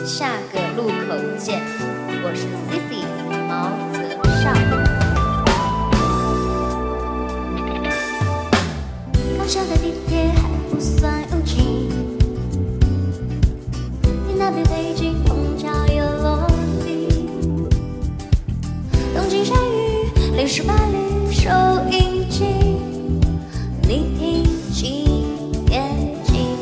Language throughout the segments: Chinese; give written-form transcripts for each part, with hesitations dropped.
下个路口见。我是 Cici 毛泽少。 刚下的地铁还不算拥挤，你那边飞机空调也落地，东京山雨淋湿巴黎收音机，你听几点几？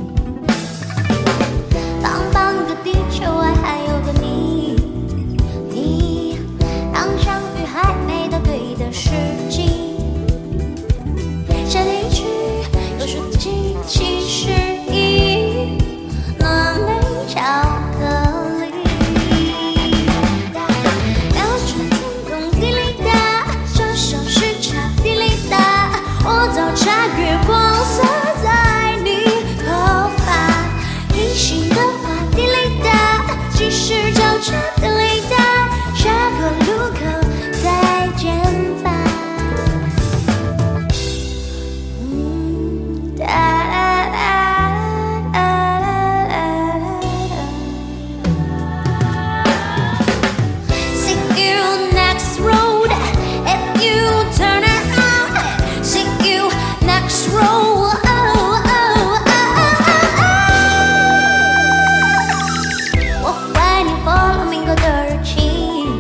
棒棒的地球外还有个你，你当相遇还没到对的时机，夏天一去又是季71，暖美巧克力，标准天空滴哩哒，小小时差滴哩哒，我早茶月光洒在你头发，隐形的花滴哩哒，即使交叉滴哩哒，下个路口再见吧。See you next road if you turn around. See you next road.我怀念佛罗明哥的热情，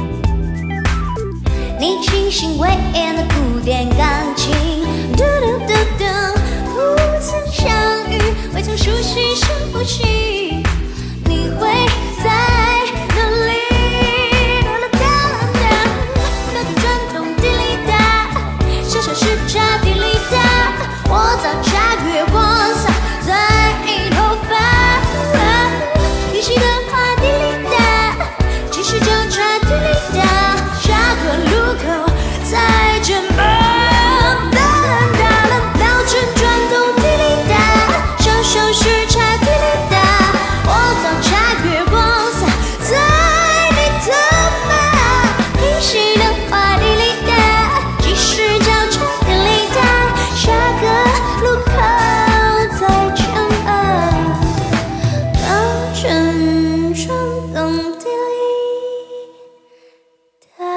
你清新威严的古典钢琴，嘟嘟嘟嘟，不曾相遇，未曾熟悉深呼吸，你会在哪里？哒啦哒啦哒，标准转动滴哩哒，小小时差滴哩哒，我早茶月光洒在你头发，隐形的花滴哩哒，即使交叉滴哩哒，下个路口再见吧。哒啦哒啦，标准转动滴哩哒，小小时差滴哩哒，我早茶月光洒在你头发，隐形的花滴哩哒，即使交叉滴哩哒，下个路口再见吧。标准转动滴哩哒。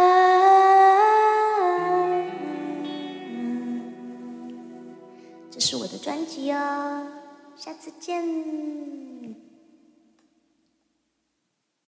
这是我的专辑哦，下次见。